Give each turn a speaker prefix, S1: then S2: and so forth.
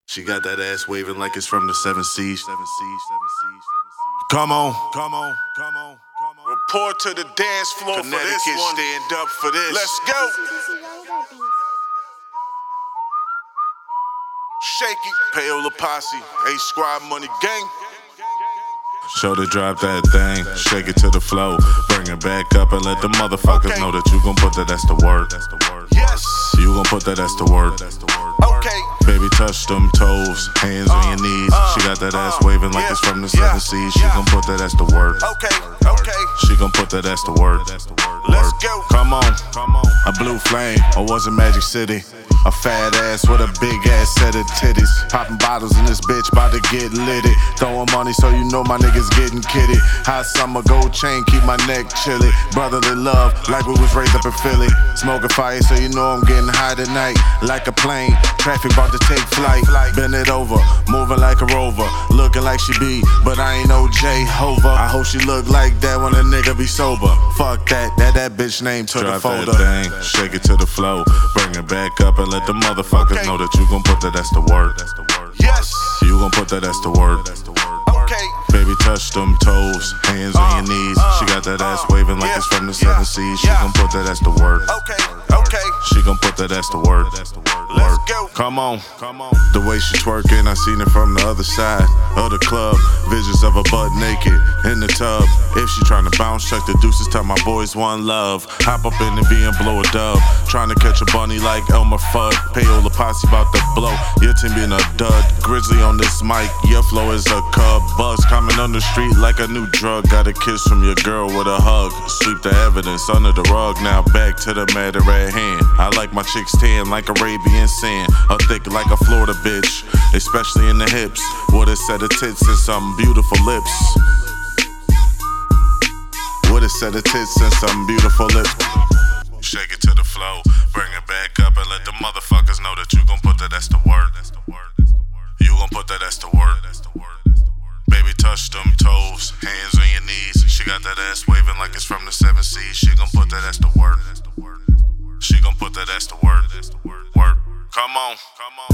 S1: She got that ass waving like it's from the seven seas. Come on, come on, come on, come on.
S2: Report to the dance floor for this
S1: Connecticut,
S2: one.
S1: stand up for this.
S2: Let's go. Shake it.
S1: Payola Posse, A-Squad Money Gang.
S3: Show to drop that thing, shake it to the flow. Bring it back up and let the motherfuckers know that you gon' put that's the word.
S2: Yes.
S3: You gon' put that's the word.
S2: Okay.
S3: Baby, touch them toes, hands on your knees. She got that ass waving like it's from the seven seas. She gon' put that's the word.
S2: Okay. Okay.
S3: She gon' put that's the word.
S2: Let's go.
S3: Come on, a blue flame, or was it Magic City? A fat ass with a big ass set of titties. Popping bottles in this bitch, bout to get litty. Throwing money so you know my niggas getting kitty. Hot summer gold chain, keep my neck chilly. Brotherly love, like we was raised up in Philly. Smoking fire so you know I'm getting high tonight. Like a plane, traffic about to take flight. Bend it over, moving like a rover. Looking like she be, but I ain't no Jehovah. I hope she look like that when a nigga be sober. Fuck that bitch name to the folder. Drop that thing, shake it to the flow. Bring it back up and let the motherfuckers know that you gon' put that's the word.
S2: Yes.
S3: You gon' put that's the word.
S2: Okay.
S3: Baby, touch them toes, hands on your knees. She got that ass waving like it's from the seven seas. She gon' put that's the word.
S2: Okay. Okay.
S3: She gon' put that's the word.
S2: Let's go.
S3: Come on, the way she twerking, I seen it from the other side of the club. Visions of her butt naked in the tub. If she tryna bounce, check the deuces, tell my boys one love. Hop up in the V and blow a dub. Tryna catch a bunny like Elmer Fudd. Payola Posse bout to blow. Your team being a dud. Grizzly on this mic, your flow is a cub. Buzz coming on the street like a new drug. Got a kiss from your girl with a hug. Sweep the evidence under the rug. Now back to the matter at hand. I like my chicks tan like Arabian sand. Or thick like a Florida bitch, especially in the hips. With a set of tits and some beautiful lips. With a set of tits and some beautiful lips. Shake it to the flow, bring it back up and let the motherfuckers know that you gon' put that's the word. You gon' put that's the word. Baby, touch them toes, hands on your knees. She got that ass waving like it's from the seven seas. She gon' put that's the word. She gon' put that's the word. Word. Come on.